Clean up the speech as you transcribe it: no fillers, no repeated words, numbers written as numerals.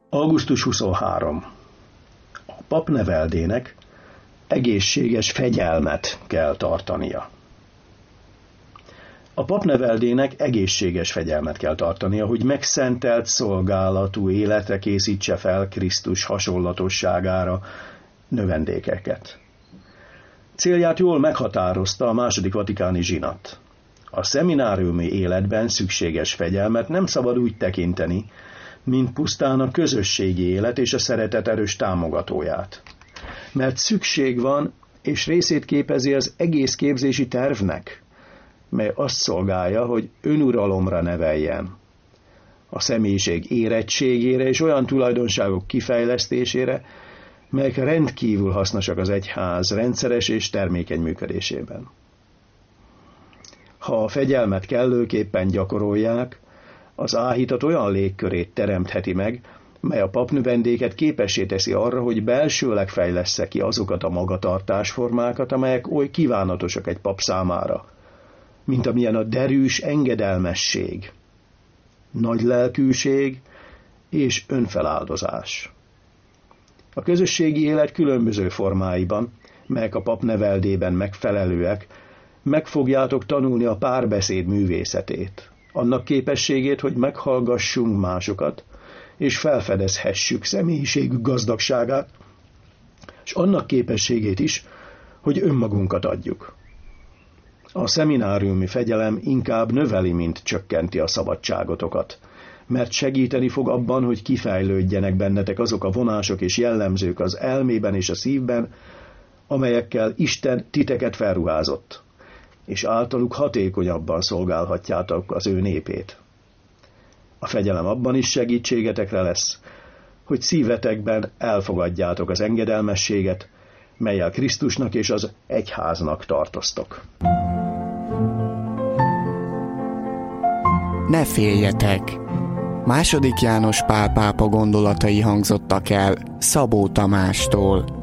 Augusztus 23. A papneveldének egészséges fegyelmet kell tartania. A papneveldének egészséges fegyelmet kell tartania, hogy megszentelt szolgálatú életre készítse fel Krisztus hasonlatosságára növendékeket. Célját jól meghatározta a II. Vatikáni zsinat. A szemináriumi életben szükséges fegyelmet nem szabad úgy tekinteni, mint pusztán a közösségi élet és a szeretet erős támogatóját. Mert szükség van, és részét képezi az egész képzési tervnek, mely azt szolgálja, hogy önuralomra neveljen. A személyiség érettségére és olyan tulajdonságok kifejlesztésére, melyek rendkívül hasznosak az egyház rendszeres és termékeny működésében. Ha a fegyelmet kellőképpen gyakorolják, az áhítat olyan légkörét teremtheti meg, mely a papnövendéket képessé teszi arra, hogy belsőleg fejlessze ki azokat a magatartásformákat, amelyek oly kívánatosak egy pap számára, mint amilyen a derűs engedelmesség, nagy lelkűség és önfeláldozás. A közösségi élet különböző formáiban, melyek a papneveldében megfelelőek, meg fogjátok tanulni a párbeszéd művészetét, annak képességét, hogy meghallgassunk másokat, és felfedezhessük személyiségük gazdagságát, és annak képességét is, hogy önmagunkat adjuk. A szemináriumi fegyelem inkább növeli, mint csökkenti a szabadságotokat, mert segíteni fog abban, hogy kifejlődjenek bennetek azok a vonások és jellemzők az elmében és a szívben, amelyekkel Isten titeket felruházott, és általuk hatékonyabban szolgálhatjátok az ő népét. A fegyelem abban is segítségetekre lesz, hogy szívetekben elfogadjátok az engedelmességet, mellyel Krisztusnak és az egyháznak tartoztok. Ne féljetek! II. János Pál pápa gondolatai hangzottak el Szabó Tamástól.